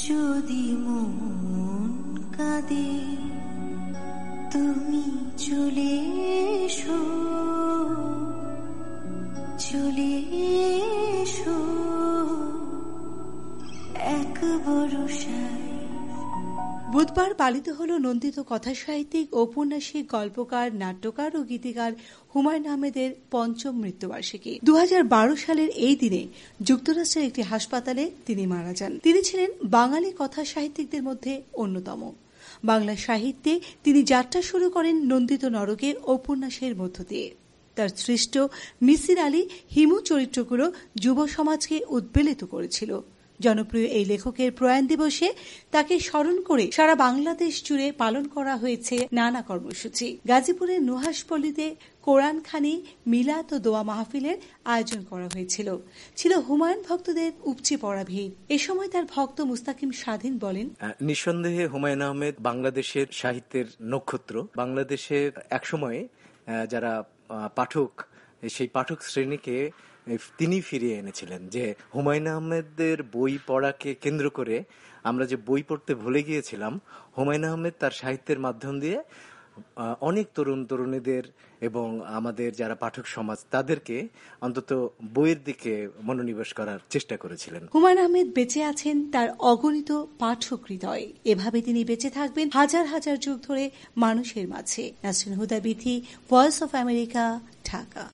যদি মন কাঁদে তুমি চলে এসো, চলে এসো এক বরষায়। বুধবার পালিত হল নন্দিত কথাসাহিত্যিক, ঔপন্যাসিক, গল্পকার, নাট্যকার ও গীতিকার হুমায়ূন আহমেদের পঞ্চম মৃত্যুবার্ষিকী। 2012 সালের এই দিনে যুক্তরাষ্ট্রের একটি হাসপাতালে তিনি মারা যান। তিনি ছিলেন বাঙালি কথা সাহিত্যিকদের মধ্যে অন্যতম। বাংলা সাহিত্যে তিনি যাত্রা শুরু করেন নন্দিত নরকের উপন্যাসের মধ্য দিয়ে। তার সৃষ্ট মিসির আলী, হিমু চরিত্রগুলো যুব সমাজকে উদ্বেলিত করেছিল। জনপ্রিয় এই লেখকের প্রয়াণ দিবসে তাকে স্মরণ করে সারা বাংলাদেশ জুড়ে পালন করা হয়েছে নানা কর্মসূচি। গাজীপুরের নুহাশপল্লীতে কোরআনখানি, মিলাদ ও দোয়া মাহফিলের আয়োজন করা হয়েছিল। ছিল হুমায়ুন ভক্তদের উপচে পড়া ভিড়। এ সময় তার ভক্ত মুস্তাকিম স্বাধীন বলেন, নিঃসন্দেহে হুমায়ুন আহমেদ বাংলাদেশের সাহিত্যের নক্ষত্র। বাংলাদেশের একসময়ে যারা পাঠক, সেই পাঠক শ্রেণীকে তিনি ফিরিয়ে এনেছিলেন। যে হুমায়ুন আহমেদের বই পড়াকে কেন্দ্র করে আমরা যে বই পড়তে ভুলে গিয়েছিলাম, হুমায়ুন আহমেদ তার সাহিত্যের মাধ্যম দিয়ে অনেক তরুণ তরুণীদের এবং আমাদের যারা পাঠক সমাজ তাদেরকে অন্তত বইয়ের দিকে মনোনিবেশ করার চেষ্টা করেছিলেন। হুমায়ুন আহমেদ বেঁচে আছেন তার অগণিত পাঠক হৃদয়ে। এভাবে তিনি বেঁচে থাকবেন হাজার হাজার যুগ ধরে মানুষের মাঝে। Nasrin Huda Bithi, Voice of America, Dhaka.